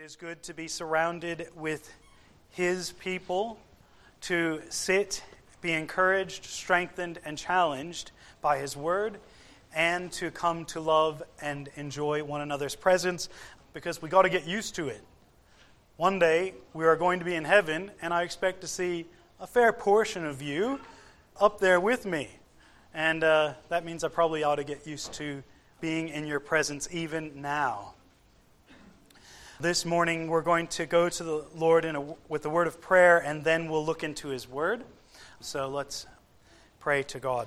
is good to be surrounded with His people, to sit, be encouraged, strengthened, and challenged by His Word, and to come to love and enjoy one another's presence, because we got to get used to it. One day, we are going to be in heaven, and I expect to see a fair portion of you up there with me. And that means I probably ought to get used to being in your presence even now. This morning, we're going to go to the Lord with a word of prayer, and then we'll look into His Word. So let's pray to God.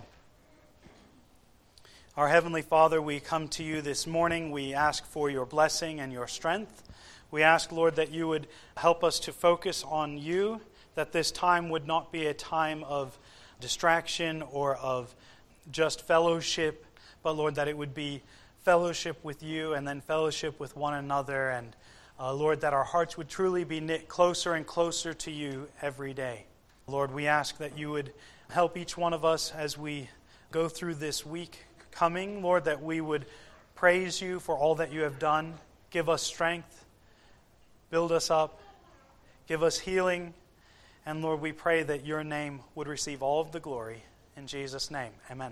Our Heavenly Father, we come to You this morning. We ask for Your blessing and Your strength. We ask, Lord, that You would help us to focus on You, that this time would not be a time of distraction or of just fellowship, but, Lord, that it would be fellowship with You and then fellowship with one another, and Lord, that our hearts would truly be knit closer and closer to You every day. Lord, we ask that You would help each one of us as we go through this week coming, Lord, that we would praise You for all that You have done. Give us strength, build us up, give us healing, and Lord, we pray that Your name would receive all of the glory. In Jesus' name, amen.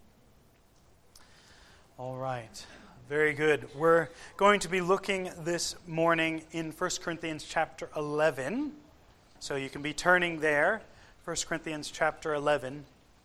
All right. Very good. We're going to be looking this morning in 1 Corinthians chapter 11. So you can be turning there, 1 Corinthians chapter 11.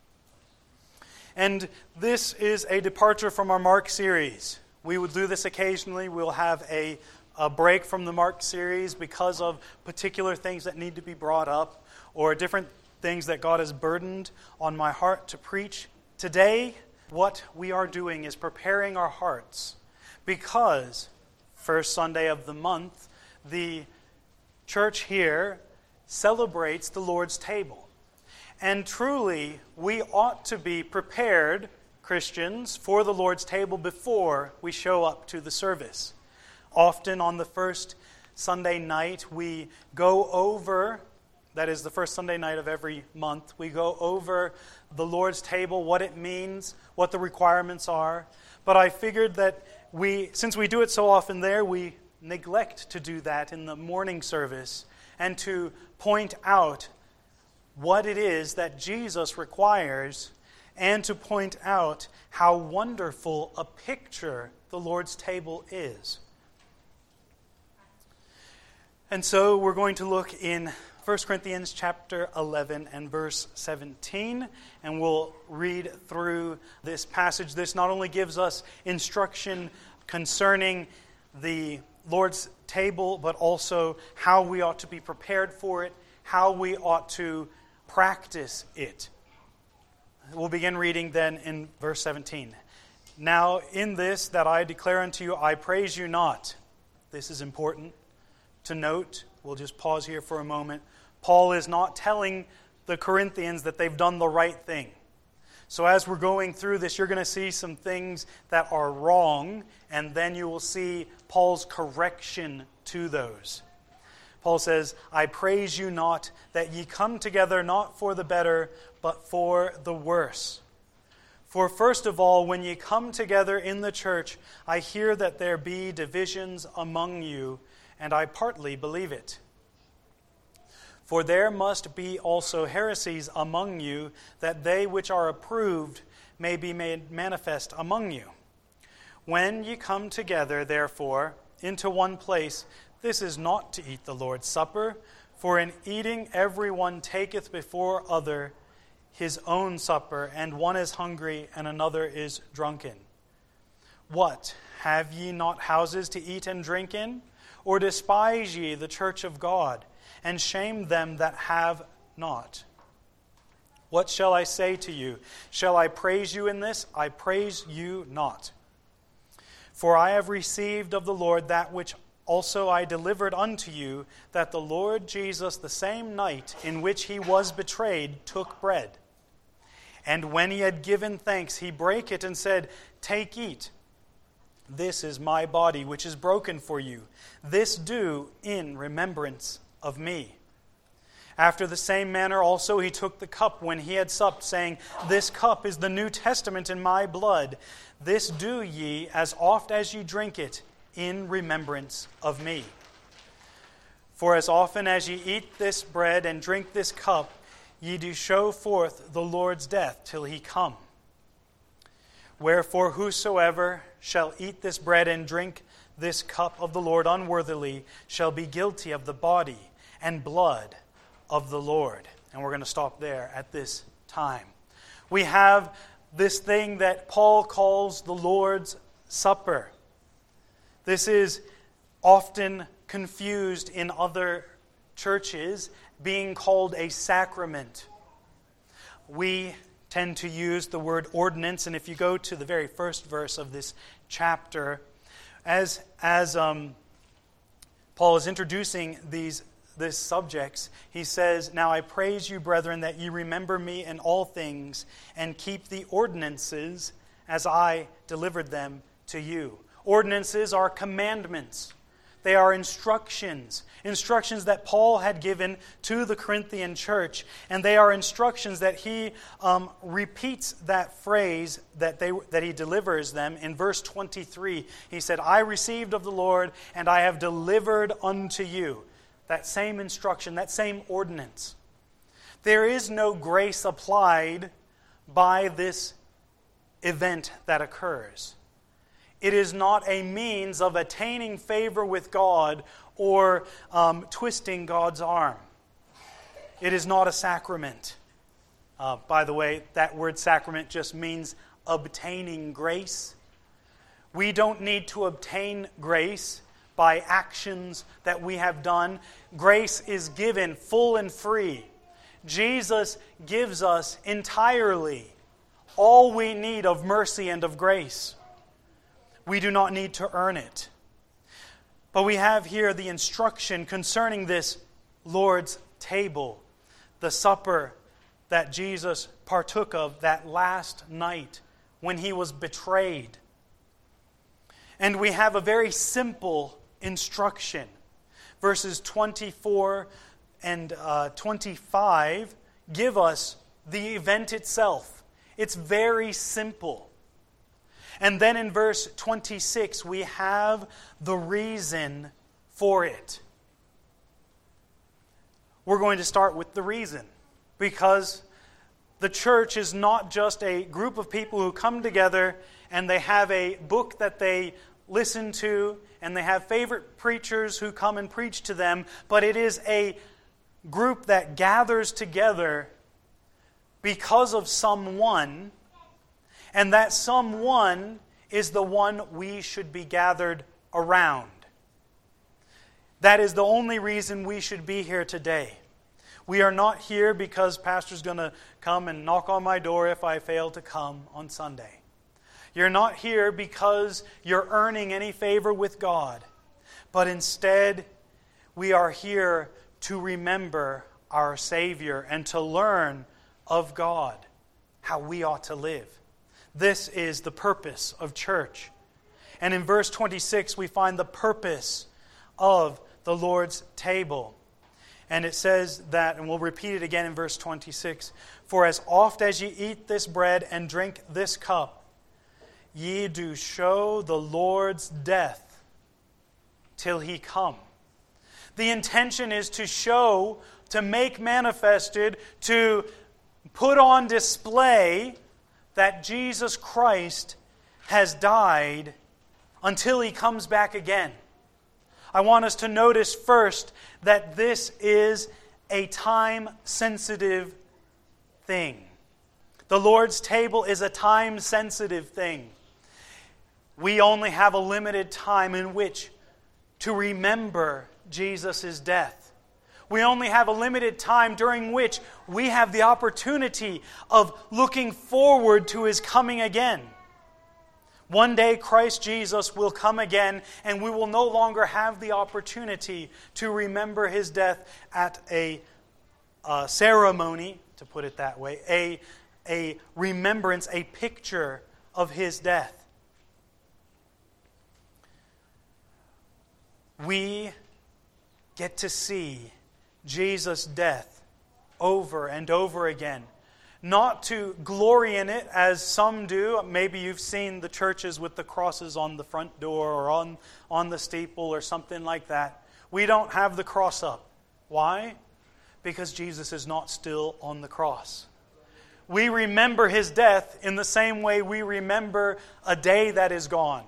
And this is a departure from our Mark series. We will do this occasionally. We'll have a break from the Mark series because of particular things that need to be brought up or different things that God has burdened on my heart to preach. Today, what we are doing is preparing our hearts because first Sunday of the month, the church here celebrates the Lord's table. And truly, we ought to be prepared, Christians, for the Lord's table before we show up to the service. Often on the first Sunday night, we go over, that is the first Sunday night of every month, we go over the Lord's table, what it means, what the requirements are. But I figured that since we do it so often there, we neglect to do that in the morning service and to point out what it is that Jesus requires and to point out how wonderful a picture the Lord's table is. And so we're going to look in 1 Corinthians chapter 11 and verse 17, and we'll read through this passage. This not only gives us instruction concerning the Lord's table, but also how we ought to be prepared for it, how we ought to practice it. We'll begin reading then in verse 17. Now in this that I declare unto you, I praise you not. This is important to note. We'll just pause here for a moment. Paul is not telling the Corinthians that they've done the right thing. So as we're going through this, you're going to see some things that are wrong, and then you will see Paul's correction to those. Paul says, I praise you not that ye come together not for the better, but for the worse. For first of all, when ye come together in the church, I hear that there be divisions among you, and I partly believe it. For there must be also heresies among you, that they which are approved may be made manifest among you. When ye come together, therefore, into one place, this is not to eat the Lord's Supper, for in eating every one taketh before other his own supper, and one is hungry, and another is drunken. What, have ye not houses to eat and drink in? Or despise ye the church of God, and shame them that have not? What shall I say to you? Shall I praise you in this? I praise you not. For I have received of the Lord that which also I delivered unto you, that the Lord Jesus, the same night in which He was betrayed, took bread. And when He had given thanks, He brake it and said, Take, eat. This is my body, which is broken for you. This do in remembrance of me. After the same manner also He took the cup when He had supped, saying, This cup is the New Testament in my blood. This do ye as oft as ye drink it in remembrance of me. For as often as ye eat this bread and drink this cup, ye do show forth the Lord's death till he come. Wherefore whosoever shall eat this bread and drink this cup of the Lord unworthily shall be guilty of the body and blood of the Lord. And we're going to stop there at this time. We have this thing that Paul calls the Lord's Supper. This is often confused in other churches, being called a sacrament. We tend to use the word ordinance, and if you go to the very first verse of this chapter, as Paul is introducing these subjects, he says, "Now I praise you, brethren, that ye remember me in all things, and keep the ordinances as I delivered them to you." Ordinances are commandments. They are instructions that Paul had given to the Corinthian church, and they are instructions that he repeats that phrase that he delivers them in verse 23. He said, "I received of the Lord, and I have delivered unto you." That same instruction, that same ordinance. There is no grace applied by this event that occurs. It is not a means of attaining favor with God or twisting God's arm. It is not a sacrament. By the way, that word sacrament just means obtaining grace. We don't need to obtain grace by actions that we have done. Grace is given full and free. Jesus gives us entirely all we need of mercy and of grace. We do not need to earn it. But we have here the instruction concerning this Lord's table, the supper that Jesus partook of that last night when he was betrayed. And we have a very simple instruction. Verses 24 and 25 give us the event itself. It's very simple. And then in verse 26, we have the reason for it. We're going to start with the reason, because the church is not just a group of people who come together and they have a book that they listen to and they have favorite preachers who come and preach to them, but it is a group that gathers together because of someone. And that someone is the one we should be gathered around. That is the only reason we should be here today. We are not here because Pastor's going to come and knock on my door if I fail to come on Sunday. You're not here because you're earning any favor with God. But instead, we are here to remember our Savior and to learn of God, how we ought to live. This is the purpose of church. And in verse 26, we find the purpose of the Lord's table. And it says that, and we'll repeat it again in verse 26, "For as oft as ye eat this bread and drink this cup, ye do show the Lord's death till he come." The intention is to show, to make manifested, to put on display that Jesus Christ has died until he comes back again. I want us to notice first that this is a time-sensitive thing. The Lord's table is a time-sensitive thing. We only have a limited time in which to remember Jesus' death. We only have a limited time during which we have the opportunity of looking forward to his coming again. One day Christ Jesus will come again, and we will no longer have the opportunity to remember his death at a ceremony, to put it that way, a remembrance, a picture of his death. We get to see Jesus' death over and over again. Not to glory in it as some do. Maybe you've seen the churches with the crosses on the front door or on the steeple or something like that. We don't have the cross up. Why? Because Jesus is not still on the cross. We remember His death in the same way we remember a day that is gone.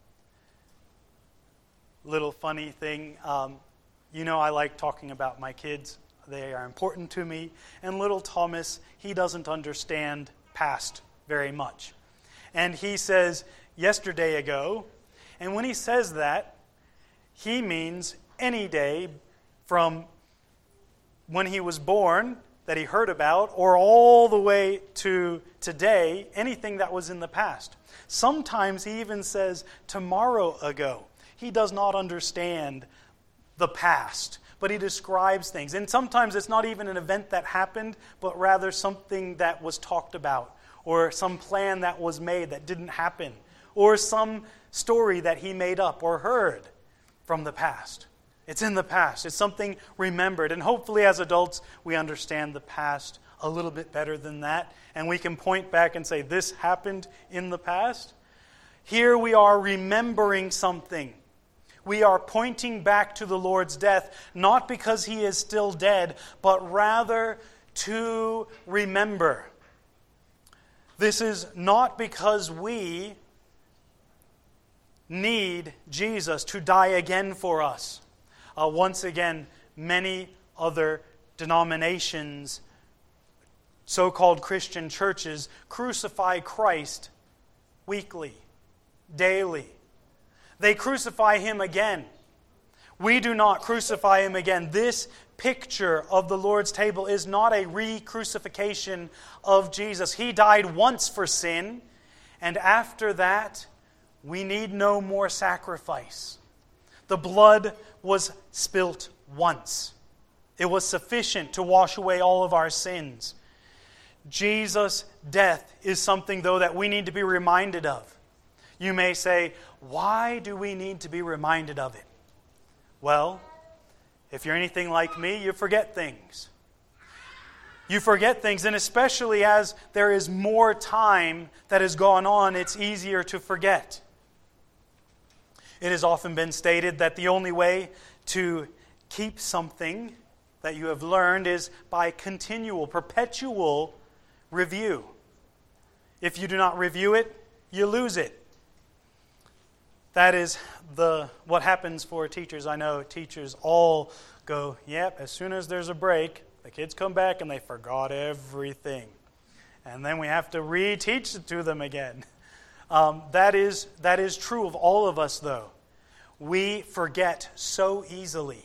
Little funny thing, I like talking about my kids. They are important to me. And little Thomas, he doesn't understand past very much. And he says, yesterday ago. And when he says that, he means any day from when he was born that he heard about, or all the way to today, anything that was in the past. Sometimes he even says tomorrow ago. He does not understand the past, but he describes things. And sometimes it's not even an event that happened, but rather something that was talked about, or some plan that was made that didn't happen, or some story that he made up or heard from the past. It's in the past. It's something remembered. And hopefully as adults, we understand the past a little bit better than that. And we can point back and say, this happened in the past. Here we are remembering something. We are pointing back to the Lord's death, not because He is still dead, but rather to remember. This is not because we need Jesus to die again for us. Once again, many other denominations, so-called Christian churches, crucify Christ weekly, daily. They crucify Him again. We do not crucify Him again. This picture of the Lord's table is not a re-crucifixion of Jesus. He died once for sin, and after that, we need no more sacrifice. The blood was spilt once. It was sufficient to wash away all of our sins. Jesus' death is something, though, that we need to be reminded of. You may say, why do we need to be reminded of it? Well, if you're anything like me, you forget things. You forget things, and especially as there is more time that has gone on, it's easier to forget. It has often been stated that the only way to keep something that you have learned is by continual, perpetual review. If you do not review it, you lose it. That is what happens for teachers. I know teachers all go, yep, as soon as there's a break, the kids come back and they forgot everything. And then we have to reteach it to them again. That is true of all of us, though. We forget so easily.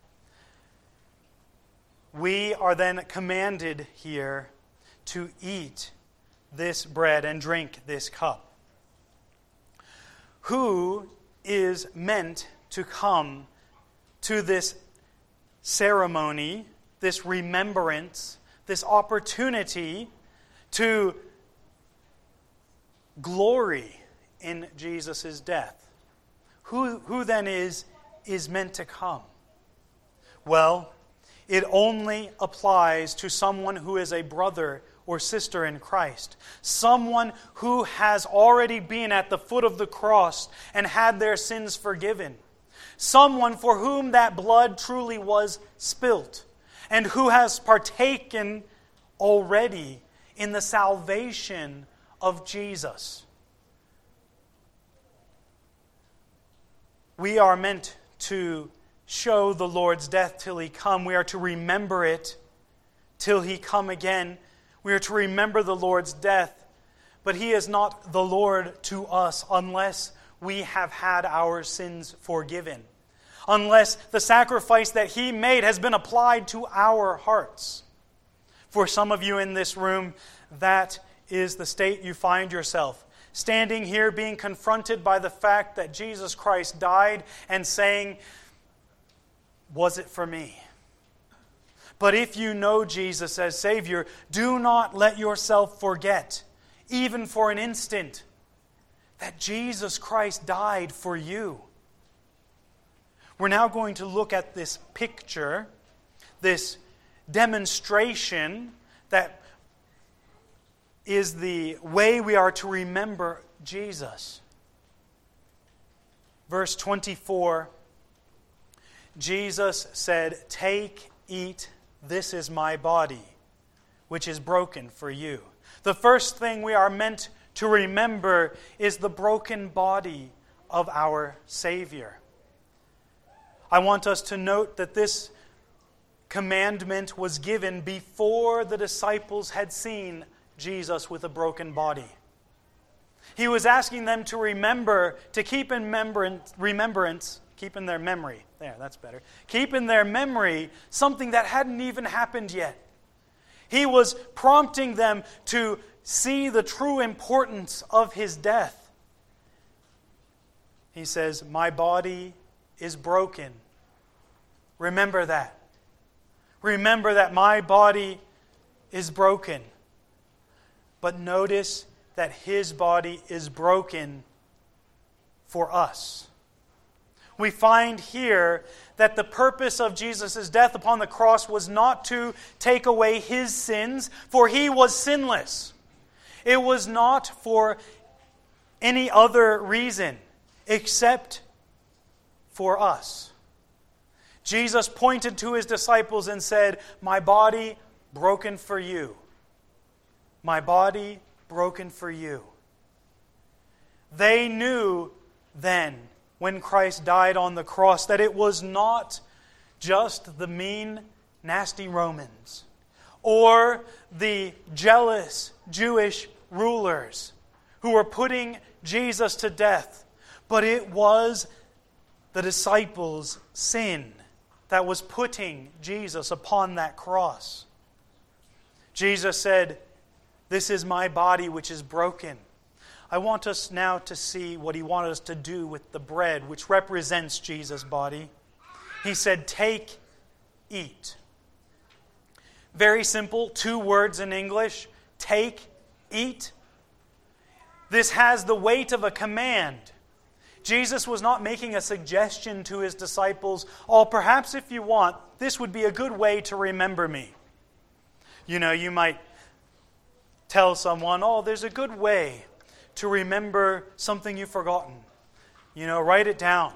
We are then commanded here to eat this bread and drink this cup. Who is meant to come to this ceremony, this remembrance, this opportunity to glory in Jesus' death? Who then is meant to come? Well, it only applies to someone who is a brother or sister in Christ. Someone who has already been at the foot of the cross and had their sins forgiven. Someone for whom that blood truly was spilt, and who has partaken already in the salvation of Jesus. We are meant to show the Lord's death till He come. We are to remember it till He come again. We are to remember the Lord's death, but He is not the Lord to us unless we have had our sins forgiven, unless the sacrifice that He made has been applied to our hearts. For some of you in this room, that is the state you find yourself. Standing here being confronted by the fact that Jesus Christ died and saying, was it for me? But if you know Jesus as Savior, do not let yourself forget, even for an instant, that Jesus Christ died for you. We're now going to look at this picture, this demonstration that is the way we are to remember Jesus. Verse 24, Jesus said, "Take, eat, this is my body, which is broken for you." The first thing we are meant to remember is the broken body of our Savior. I want us to note that this commandment was given before the disciples had seen Jesus with a broken body. He was asking them to remember, to keep in remembrance, keep in their memory. There, that's better. Keep in their memory something that hadn't even happened yet. He was prompting them to see the true importance of His death. He says, "My body is broken." Remember that. Remember that my body is broken. But notice that His body is broken for us. We find here that the purpose of Jesus' death upon the cross was not to take away His sins, for He was sinless. It was not for any other reason except for us. Jesus pointed to His disciples and said, "My body broken for you. My body broken for you." They knew then, when Christ died on the cross, that it was not just the mean, nasty Romans or the jealous Jewish rulers who were putting Jesus to death, but it was the disciples' sin that was putting Jesus upon that cross. Jesus said, "This is my body which is broken." I want us now to see what He wanted us to do with the bread, which represents Jesus' body. He said, "Take, eat." Very simple, 2 words in English. Take, eat. This has the weight of a command. Jesus was not making a suggestion to His disciples, "Oh, perhaps if you want, this would be a good way to remember me." You know, you might tell someone, "Oh, there's a good way to remember something you've forgotten. You know, write it down.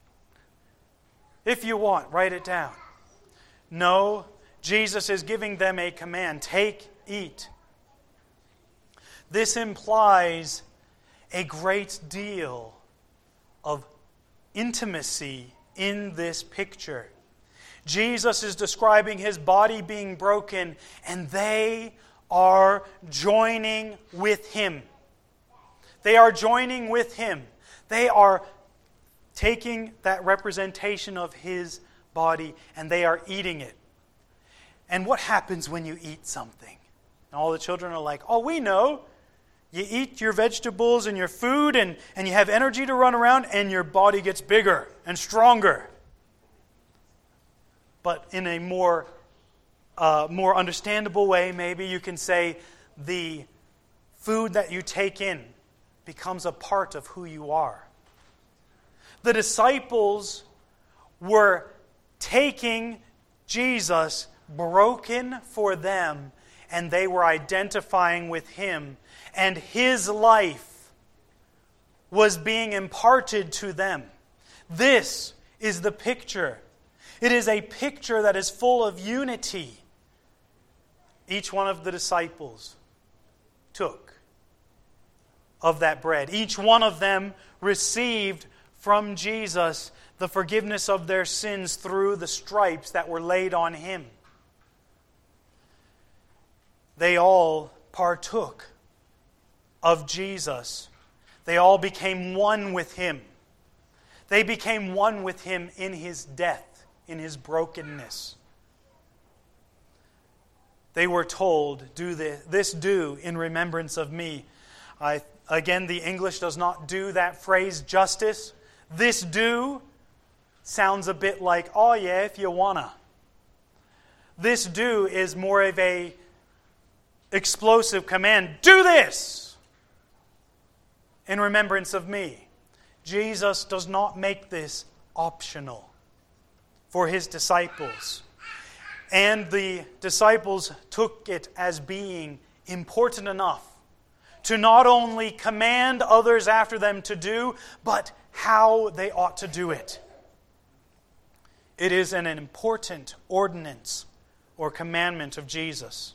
If you want, write it down." No, Jesus is giving them a command. Take, eat. This implies a great deal of intimacy in this picture. Jesus is describing His body being broken, and they are joining with Him. They are joining with Him. They are taking that representation of His body and they are eating it. And what happens when you eat something? And all the children are like, "Oh, we know. You eat your vegetables and your food and you have energy to run around and your body gets bigger and stronger." But in a more understandable way, maybe you can say the food that you take in becomes a part of who you are. The disciples were taking Jesus broken for them, and they were identifying with Him, and His life was being imparted to them. This is the picture. It is a picture that is full of unity. Each one of the disciples took of that bread. Each one of them received from Jesus the forgiveness of their sins through the stripes that were laid on Him. They all partook of Jesus. They all became one with Him. They became one with Him in His death, in His brokenness. They were told, "Do this do in remembrance of me." Again, the English does not do that phrase justice. This do sounds a bit like, "Oh yeah, if you wanna." This do is more of a explosive command. "Do this in remembrance of me." Jesus does not make this optional for His disciples. And the disciples took it as being important enough to not only command others after them to do, but how they ought to do it. It is an important ordinance or commandment of Jesus.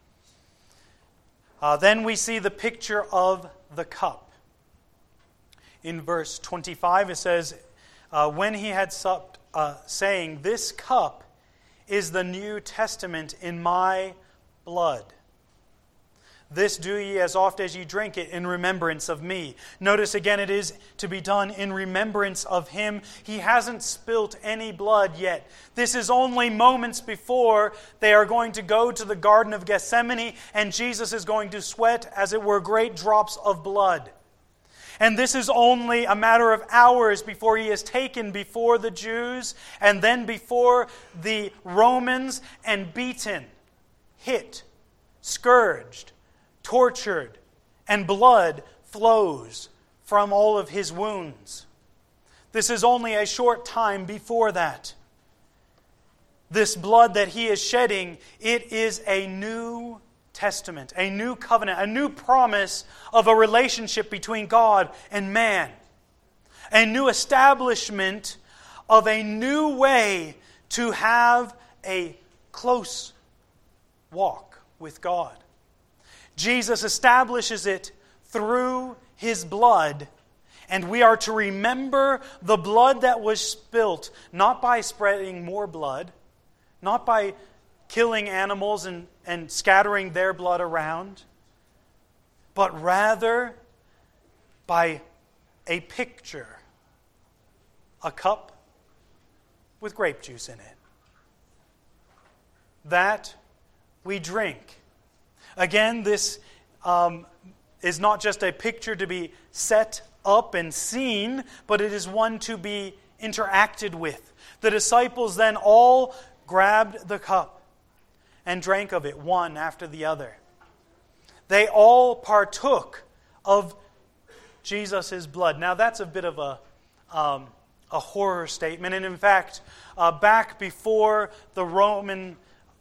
Then we see the picture of the cup. In verse 25 it says, when he had supped, saying, "This cup is the New Testament in my blood. This do ye as oft as ye drink it in remembrance of me." Notice again, it is to be done in remembrance of Him. He hasn't spilt any blood yet. This is only moments before they are going to go to the Garden of Gethsemane, and Jesus is going to sweat, as it were, great drops of blood. And this is only a matter of hours before He is taken before the Jews and then before the Romans and beaten, hit, scourged, tortured, and blood flows from all of His wounds. This is only a short time before that. This blood that He is shedding, it is a new testament, a new covenant, a new promise of a relationship between God and man. A new establishment of a new way to have a close walk with God. Jesus establishes it through His blood, and we are to remember the blood that was spilt, not by spreading more blood, not by killing animals and scattering their blood around, but rather by a picture, a cup with grape juice in it, that we drink. Again, this is not just a picture to be set up and seen, but it is one to be interacted with. The disciples then all grabbed the cup and drank of it, one after the other. They all partook of Jesus' blood. Now that's a bit of a horror statement, and in fact, back before the Roman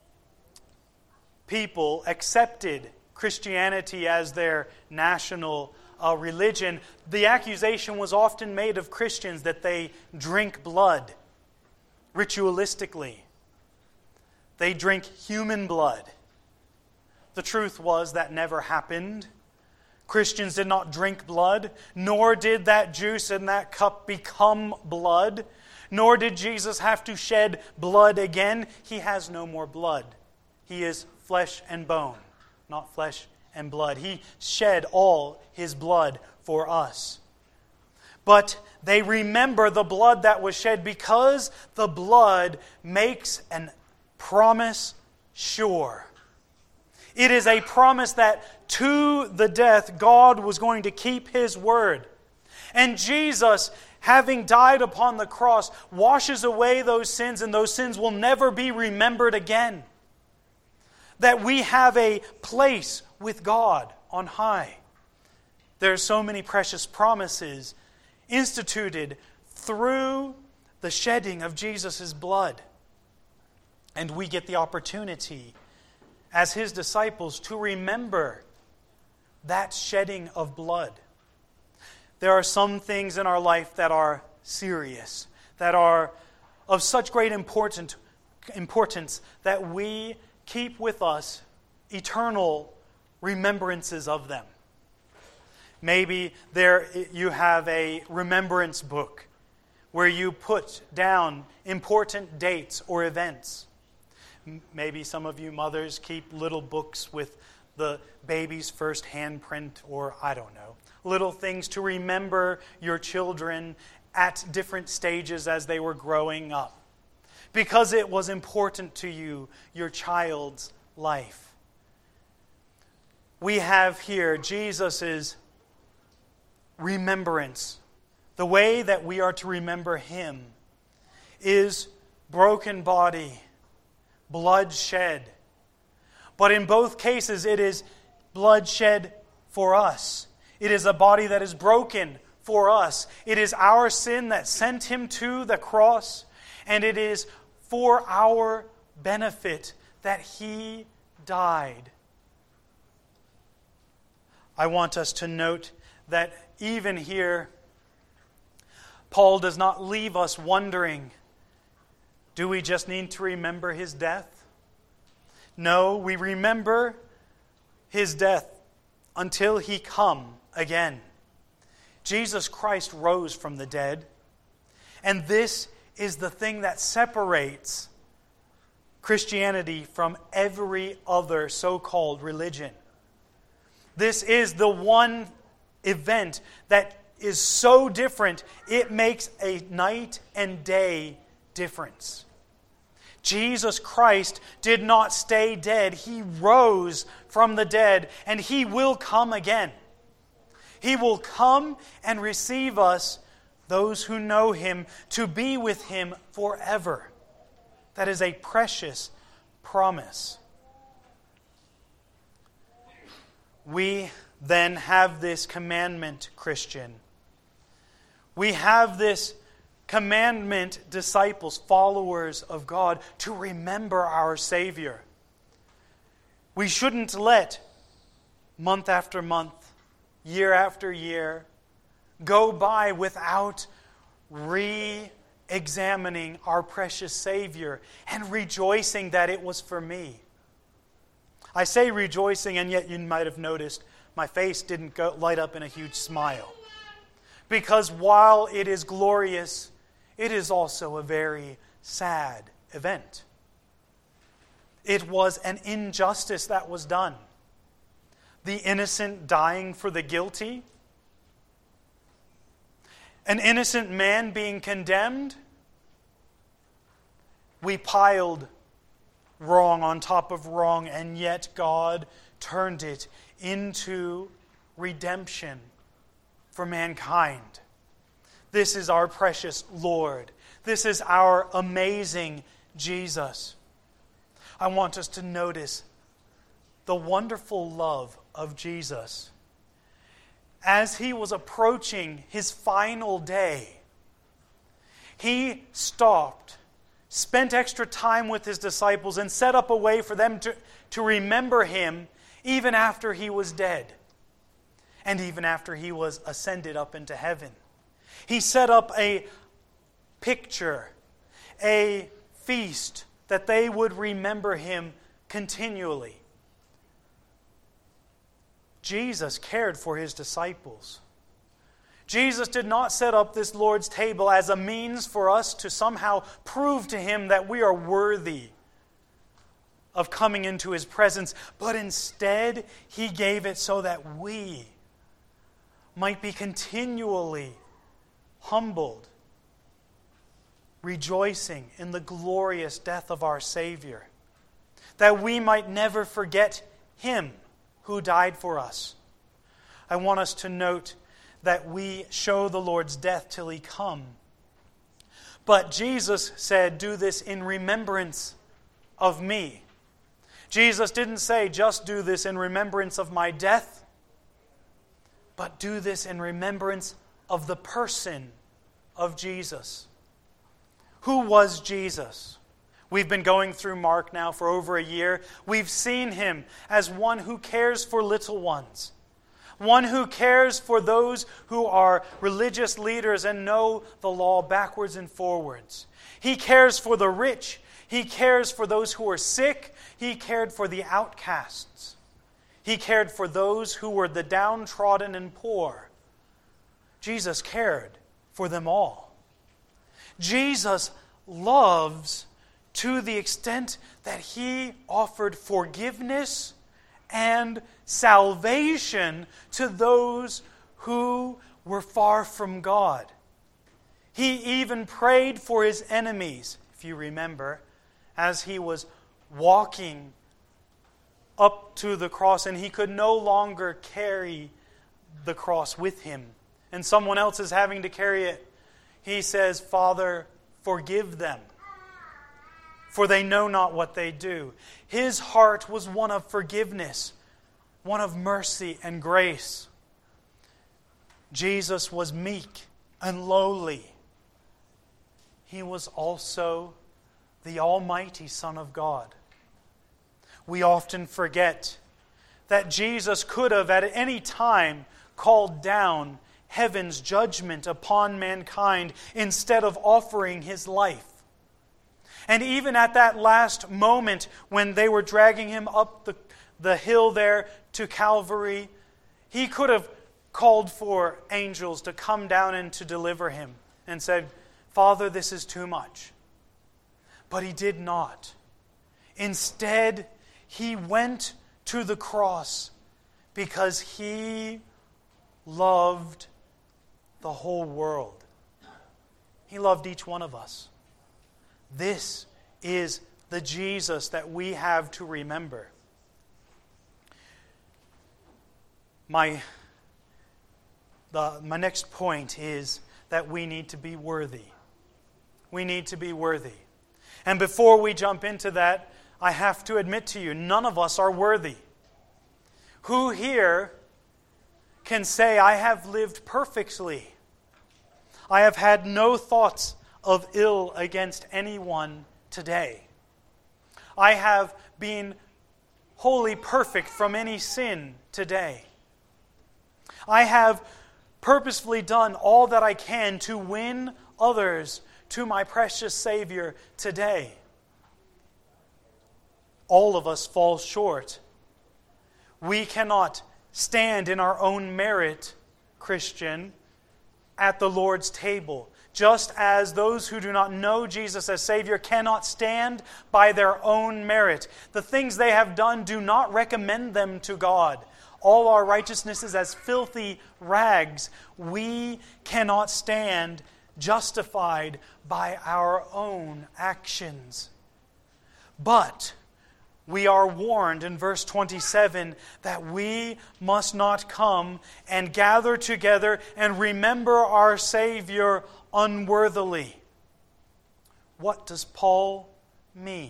people accepted Christianity as their national religion, the accusation was often made of Christians that they drink blood ritualistically. They drink human blood. The truth was that never happened. Christians did not drink blood, nor did that juice in that cup become blood, nor did Jesus have to shed blood again. He has no more blood. He is flesh and bone, not flesh and blood. He shed all His blood for us. But they remember the blood that was shed because the blood makes a promise sure. It is a promise that to the death God was going to keep His word. And Jesus, having died upon the cross, washes away those sins, and those sins will never be remembered again. That we have a place with God on high. There are so many precious promises instituted through the shedding of Jesus' blood. And we get the opportunity as His disciples to remember that shedding of blood. There are some things in our life that are serious, that are of such great importance that we keep with us eternal remembrances of them. Maybe you have a remembrance book where you put down important dates or events. Maybe some of you mothers keep little books with the baby's first handprint, or I don't know, little things to remember your children at different stages as they were growing up, because it was important to you, your child's life. We have here Jesus' remembrance. The way that we are to remember Him is broken body, blood shed. But in both cases, it is blood shed for us. It is a body that is broken for us. It is our sin that sent Him to the cross, and it is for our benefit that He died. I want us to note that even here, Paul does not leave us wondering Do we just need to remember His death? No, we remember His death until He come again. Jesus Christ rose from the dead, and this is the thing that separates Christianity from every other so-called religion. This is the one event that is so different, it makes a night and day difference. Jesus Christ did not stay dead. He rose from the dead, and He will come again. He will come and receive us, those who know Him, to be with Him forever. That is a precious promise. We then have this commandment, Christian. We have this commandment, disciples, followers of God, to remember our Savior. We shouldn't let month after month, year after year, go by without re-examining our precious Savior and rejoicing that it was for me. I say rejoicing, and yet you might have noticed my face didn't light up in a huge smile. Because while it is glorious, it is also a very sad event. It was an injustice that was done. The innocent dying for the guilty. An innocent man being condemned. We piled wrong on top of wrong, and yet God turned it into redemption for mankind. This is our precious Lord. This is our amazing Jesus. I want us to notice the wonderful love of Jesus. As He was approaching His final day, He stopped, spent extra time with His disciples, and set up a way for them to remember Him even after He was dead and even after He was ascended up into heaven. He set up a picture, a feast, that they would remember Him continually. Jesus cared for His disciples. Jesus did not set up this Lord's table as a means for us to somehow prove to Him that we are worthy of coming into His presence, but instead He gave it so that we might be continually humbled, rejoicing in the glorious death of our Savior, that we might never forget Him who died for us. I want us to note that we show the Lord's death till He come. But Jesus said, "Do this in remembrance of me." Jesus didn't say, "Just do this in remembrance of my death," but do this in remembrance of the person of Jesus. Who was Jesus? We've been going through Mark now for over a year. We've seen Him as one who cares for little ones, one who cares for those who are religious leaders and know the law backwards and forwards. He cares for the rich. He cares for those who are sick. He cared for the outcasts. He cared for those who were the downtrodden and poor. Jesus cared for them all. Jesus loves to the extent that He offered forgiveness and salvation to those who were far from God. He even prayed for His enemies, if you remember, as He was walking up to the cross and He could no longer carry the cross with Him, and someone else is having to carry it. He says, "Father, forgive them, for they know not what they do." His heart was one of forgiveness, one of mercy and grace. Jesus was meek and lowly. He was also the Almighty Son of God. We often forget that Jesus could have at any time called down heaven's judgment upon mankind instead of offering His life. And even at that last moment when they were dragging him up the hill there to Calvary, he could have called for angels to come down and to deliver him and said, "Father, this is too much." But he did not. Instead, he went to the cross because he loved the whole world. He loved each one of us. This is the Jesus that we have to remember. My next point is that we need to be worthy. We need to be worthy. And before we jump into that, I have to admit to you, none of us are worthy. Who here can say, "I have lived perfectly. I have had no thoughts of ill against anyone today. I have been wholly perfect from any sin today. I have purposefully done all that I can to win others to my precious Savior today." All of us fall short. We cannot stand in our own merit, Christian, at the Lord's table, just as those who do not know Jesus as Savior cannot stand by their own merit. The things they have done do not recommend them to God. All our righteousness is as filthy rags. We cannot stand justified by our own actions. But we are warned in verse 27 that we must not come and gather together and remember our Savior unworthily. What does Paul mean?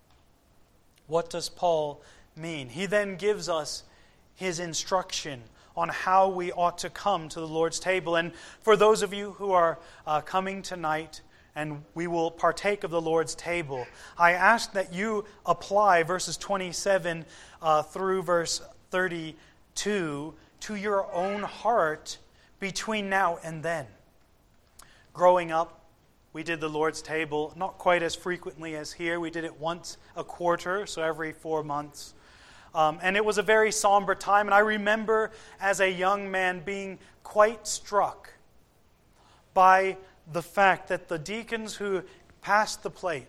What does Paul mean? He then gives us his instruction on how we ought to come to the Lord's table. And for those of you who are coming tonight, and we will partake of the Lord's table, I ask that you apply verses 27 through verse 32 to your own heart between now and then. Growing up, we did the Lord's table not quite as frequently as here. We did it once a quarter, so every 4 months. And it was a very somber time. And I remember as a young man being quite struck by the fact that the deacons who passed the plate,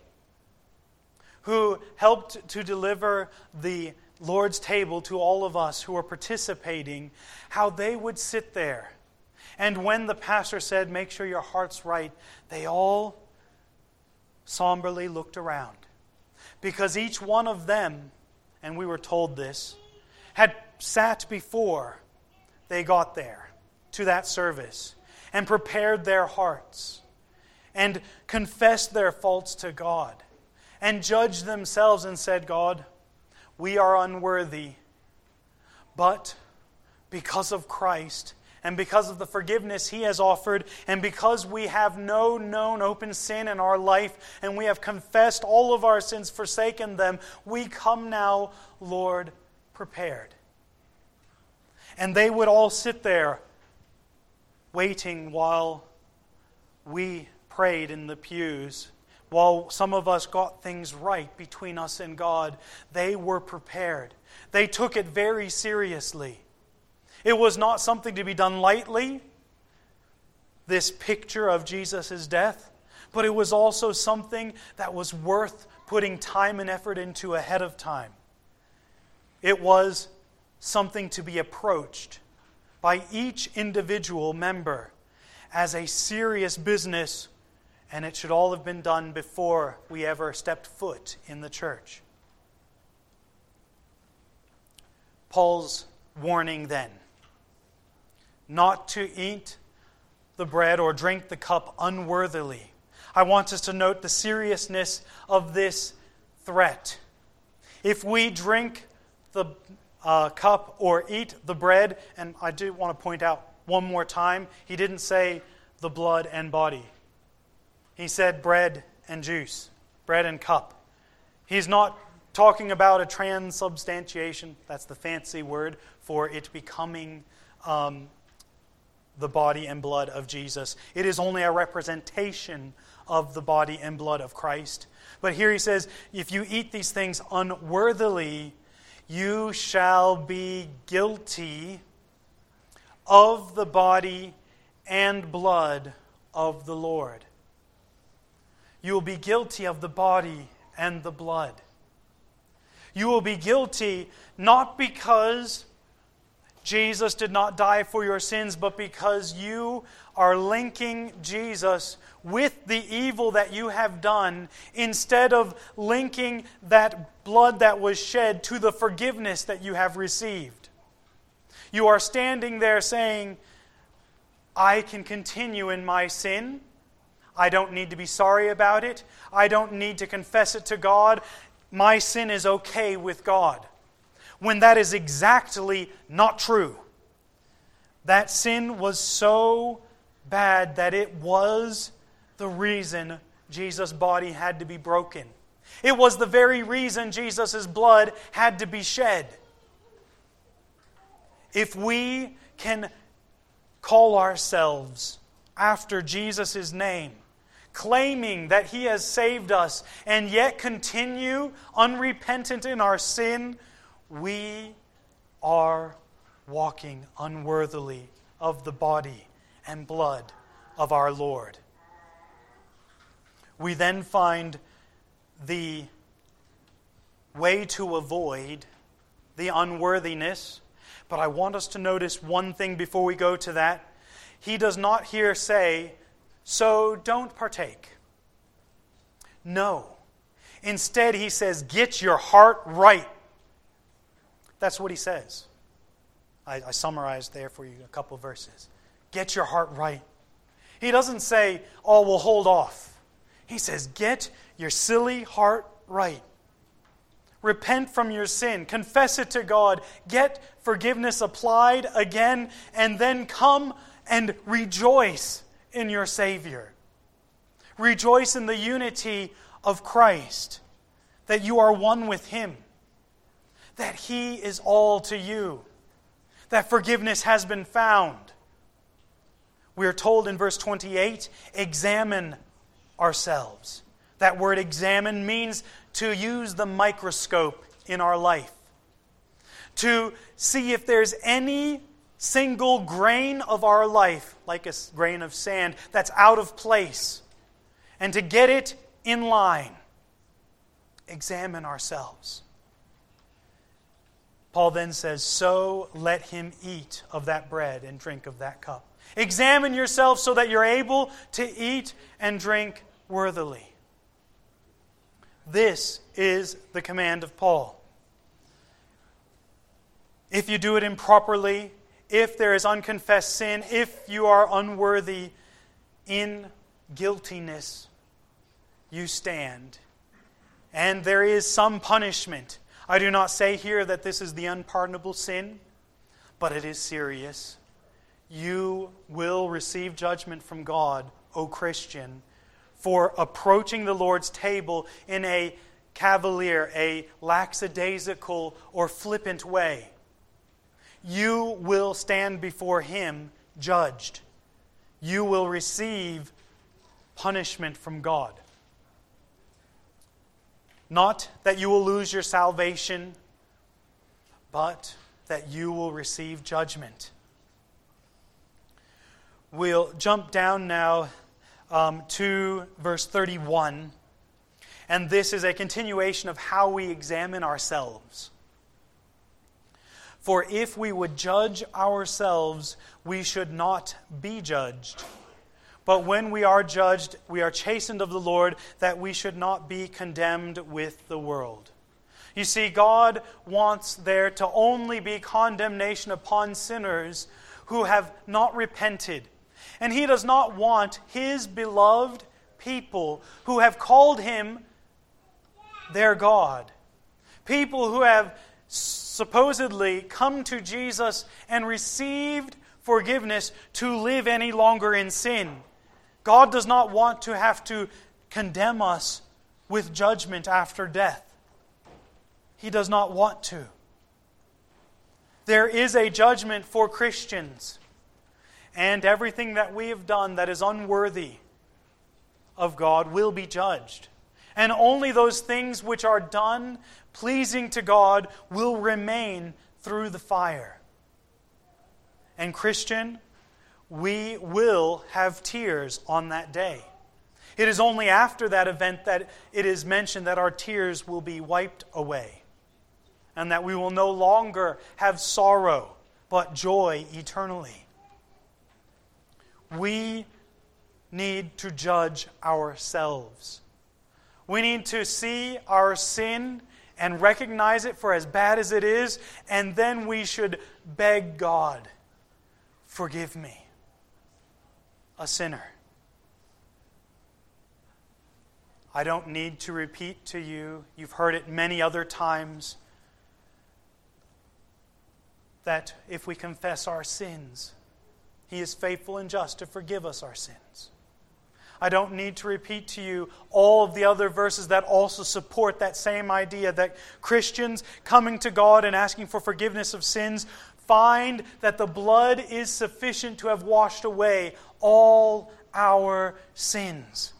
who helped to deliver the Lord's table to all of us who were participating, how they would sit there. And when the pastor said, "Make sure your heart's right," they all somberly looked around. Because each one of them, and we were told this, had sat before they got there to that service and prepared their hearts and confessed their faults to God and judged themselves and said, "God, we are unworthy, but because of Christ and because of the forgiveness He has offered, and because we have no known open sin in our life, and we have confessed all of our sins, forsaken them, we come now, Lord, prepared." And they would all sit there waiting while we prayed in the pews, while some of us got things right between us and God. They were prepared. They took it very seriously. It was not something to be done lightly, this picture of Jesus' death, but it was also something that was worth putting time and effort into ahead of time. It was something to be approached by each individual member as a serious business, and it should all have been done before we ever stepped foot in the church. Paul's warning then, not to eat the bread or drink the cup unworthily. I want us to note the seriousness of this threat. If we drink the cup or eat the bread, and I do want to point out one more time, he didn't say the blood and body. He said bread and juice, bread and cup. He's not talking about a transubstantiation. That's the fancy word for it becoming the body and blood of Jesus. It is only a representation of the body and blood of Christ. But here he says, if you eat these things unworthily, you shall be guilty of the body and blood of the Lord. You will be guilty of the body and the blood. You will be guilty not because Jesus did not die for your sins, but because you are linking Jesus with the evil that you have done instead of linking that blood that was shed to the forgiveness that you have received. You are standing there saying, I can continue in my sin. I don't need to be sorry about it. I don't need to confess it to God. My sin is okay with God. When that is exactly not true. That sin was so bad that it was the reason Jesus' body had to be broken. It was the very reason Jesus' blood had to be shed. If we can call ourselves after Jesus' name, claiming that He has saved us, and yet continue unrepentant in our sin, we are walking unworthily of the body and blood of our Lord. We then find the way to avoid the unworthiness, but I want us to notice one thing before we go to that. He does not here say, so don't partake. No. Instead, he says, get your heart right. That's what he says. I summarized there for you a couple verses. Get your heart right. He doesn't say, oh, we'll hold off. He says, get your silly heart right. Repent from your sin. Confess it to God. Get forgiveness applied again. And then come and rejoice in your Savior. Rejoice in the unity of Christ. That you are one with Him. That He is all to you. That forgiveness has been found. We are told in verse 28, examine ourselves. That word examine means to use the microscope in our life. To see if there's any single grain of our life, like a grain of sand, that's out of place. And to get it in line. Examine ourselves. Paul then says, so let him eat of that bread and drink of that cup. Examine yourself so that you're able to eat and drink worthily. This is the command of Paul. If you do it improperly, if there is unconfessed sin, if you are unworthy, in guiltiness you stand. And there is some punishment. I do not say here that this is the unpardonable sin, but it is serious. You will receive judgment from God, O Christian, for approaching the Lord's table in a cavalier, a lackadaisical, or flippant way. You will stand before Him judged. You will receive punishment from God. Not that you will lose your salvation, but that you will receive judgment. We'll jump down now to verse 31. And this is a continuation of how we examine ourselves. For if we would judge ourselves, we should not be judged. But when we are judged, we are chastened of the Lord, that we should not be condemned with the world. You see, God wants there to only be condemnation upon sinners who have not repented. And He does not want His beloved people who have called Him their God. People who have supposedly come to Jesus and received forgiveness to live any longer in sin. God does not want to have to condemn us with judgment after death. He does not want to. There is a judgment for Christians. And everything that we have done that is unworthy of God will be judged. And only those things which are done pleasing to God will remain through the fire. And Christian, we will have tears on that day. It is only after that event that it is mentioned that our tears will be wiped away, and that we will no longer have sorrow, but joy eternally. We need to judge ourselves. We need to see our sin and recognize it for as bad as it is, and then we should beg God, forgive me, a sinner. I don't need to repeat to you, you've heard it many other times, that if we confess our sins, He is faithful and just to forgive us our sins. I don't need to repeat to you all of the other verses that also support that same idea, that Christians coming to God and asking for forgiveness of sins find that the blood is sufficient to have washed away all our sins.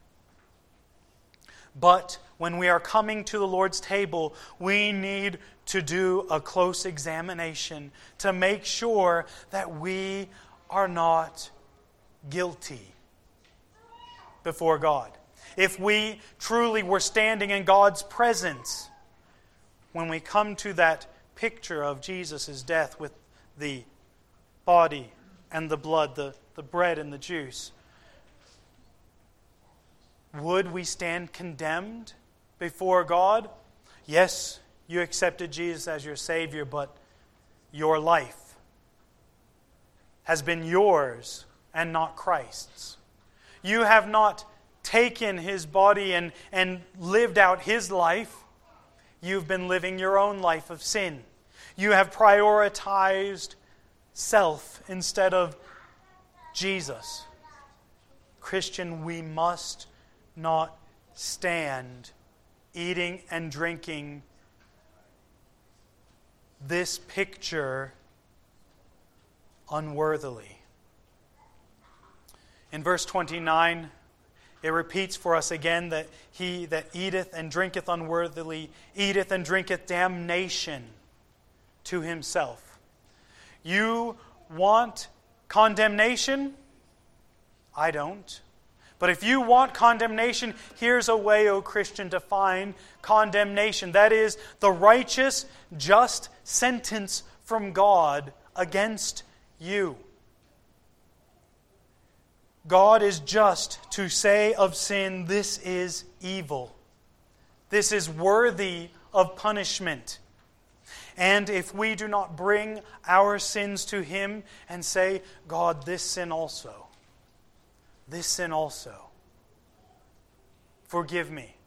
But when we are coming to the Lord's table, we need to do a close examination to make sure that we are not guilty before God. If we truly were standing in God's presence when we come to that picture of Jesus' death with the body and the blood, the bread and the juice, would we stand condemned before God? Yes, you accepted Jesus as your Savior, but your life has been yours and not Christ's. You have not taken His body and lived out His life. You've been living your own life of sin. You have prioritized self instead of Jesus. Christian, we must not stand eating and drinking this picture unworthily. In verse 29, it repeats for us again that he that eateth and drinketh unworthily eateth and drinketh damnation to himself. You want condemnation? I don't. But if you want condemnation, here's a way, O Christian, to find condemnation. That is the righteous, just sentence from God against you. God is just to say of sin, this is evil. This is worthy of punishment. And if we do not bring our sins to Him and say, God, this sin also, forgive me,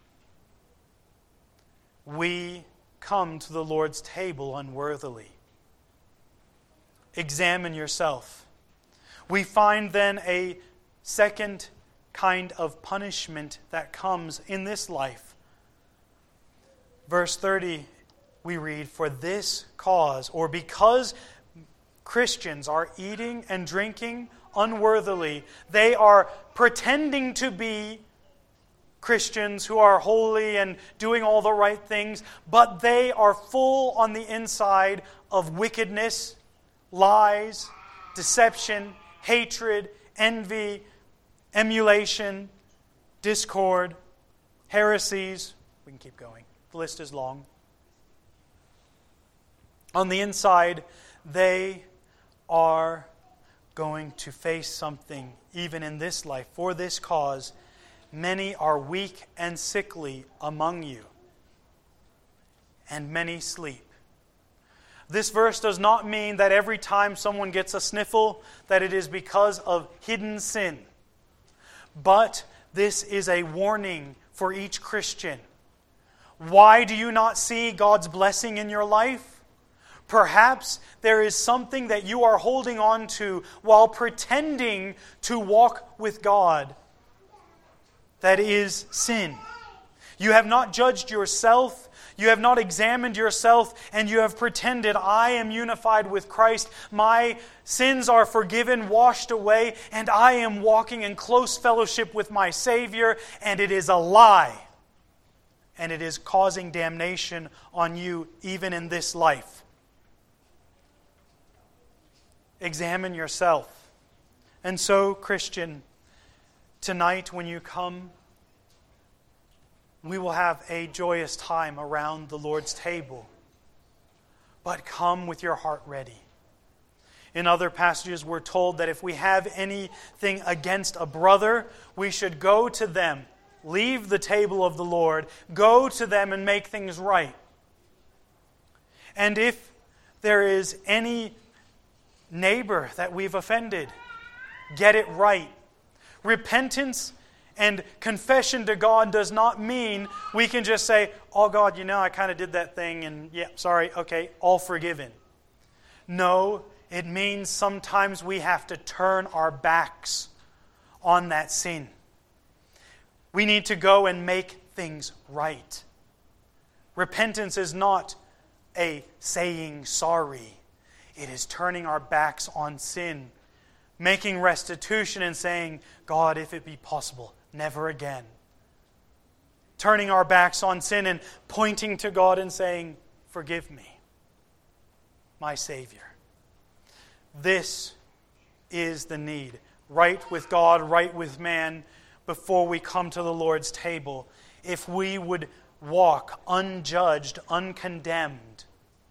we come to the Lord's table unworthily. Examine yourself. We find then a second kind of punishment that comes in this life. Verse 30, we read, for this cause, or because Christians are eating and drinking unworthily, they are pretending to be Christians who are holy and doing all the right things, but they are full on the inside of wickedness, lies, deception, hatred, envy, emulation, discord, heresies. We can keep going. The list is long. On the inside, they are going to face something even in this life. For this cause, many are weak and sickly among you, and many sleep. This verse does not mean that every time someone gets a sniffle, that it is because of hidden sin. But this is a warning for each Christian. Why do you not see God's blessing in your life? Perhaps there is something that you are holding on to while pretending to walk with God that is sin. You have not judged yourself. You have not examined yourself, and you have pretended, I am unified with Christ. My sins are forgiven, washed away, and I am walking in close fellowship with my Savior, and it is a lie. And it is causing damnation on you even in this life. Examine yourself. And so, Christian, tonight when you come, we will have a joyous time around the Lord's table. But come with your heart ready. In other passages, we're told that if we have anything against a brother, we should go to them, leave the table of the Lord, go to them and make things right. And if there is any neighbor that we've offended, get it right. Repentance and confession to God does not mean we can just say, oh God, I kind of did that thing and sorry, okay, all forgiven. No, it means sometimes we have to turn our backs on that sin. We need to go and make things right. Repentance is not a saying sorry. It is turning our backs on sin, making restitution and saying, God, if it be possible, never again. Turning our backs on sin and pointing to God and saying, forgive me, my Savior. This is the need. Right with God, right with man, before we come to the Lord's table. If we would walk unjudged, uncondemned,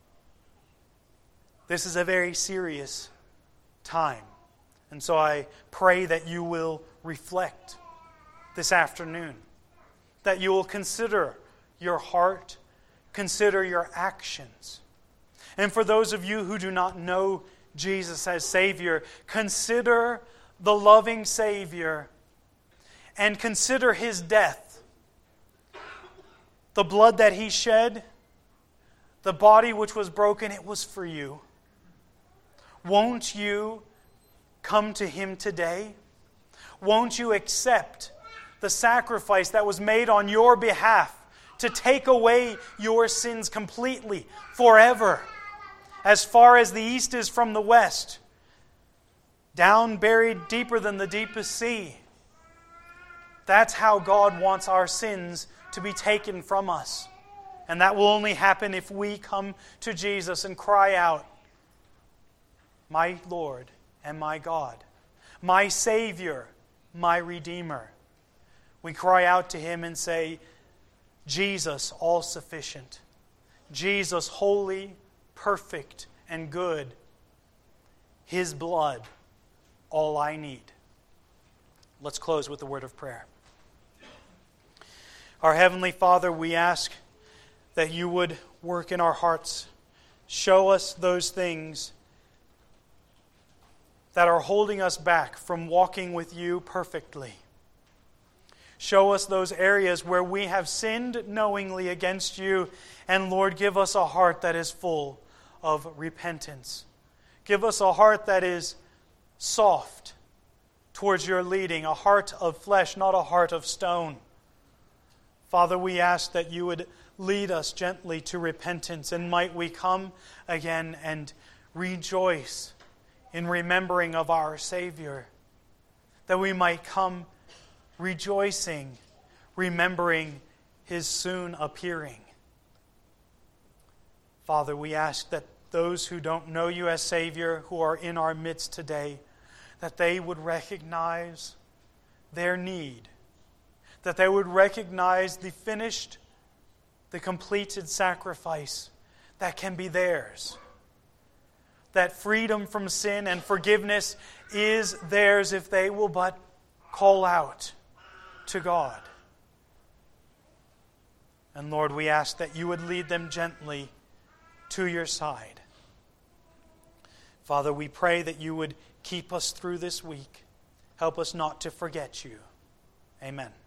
this is a very serious time. And so I pray that you will reflect this afternoon, that you will consider your heart, consider your actions. And for those of you who do not know Jesus as Savior, consider the loving Savior and consider His death. The blood that He shed, the body which was broken, it was for you. Won't you come to Him today? Won't you accept the sacrifice that was made on your behalf to take away your sins completely, forever, as far as the east is from the west, down buried deeper than the deepest sea? That's how God wants our sins to be taken from us. And that will only happen if we come to Jesus and cry out, my Lord and my God, my Savior, my Redeemer. We cry out to Him and say, Jesus, all-sufficient. Jesus, holy, perfect, and good. His blood, all I need. Let's close with a word of prayer. Our Heavenly Father, we ask that you would work in our hearts. Show us those things that are holding us back from walking with you perfectly. Show us those areas where we have sinned knowingly against you. And Lord, give us a heart that is full of repentance. Give us a heart that is soft towards your leading, a heart of flesh, not a heart of stone. Father, we ask that you would lead us gently to repentance, and might we come again and rejoice in remembering of our Savior, that we might come rejoicing, remembering His soon appearing. Father, we ask that those who don't know you as Savior, who are in our midst today, that they would recognize their need, that they would recognize the finished, the completed sacrifice that can be theirs. That freedom from sin and forgiveness is theirs if they will but call out to God. And Lord, we ask that you would lead them gently to your side. Father, we pray that you would keep us through this week. Help us not to forget you. Amen.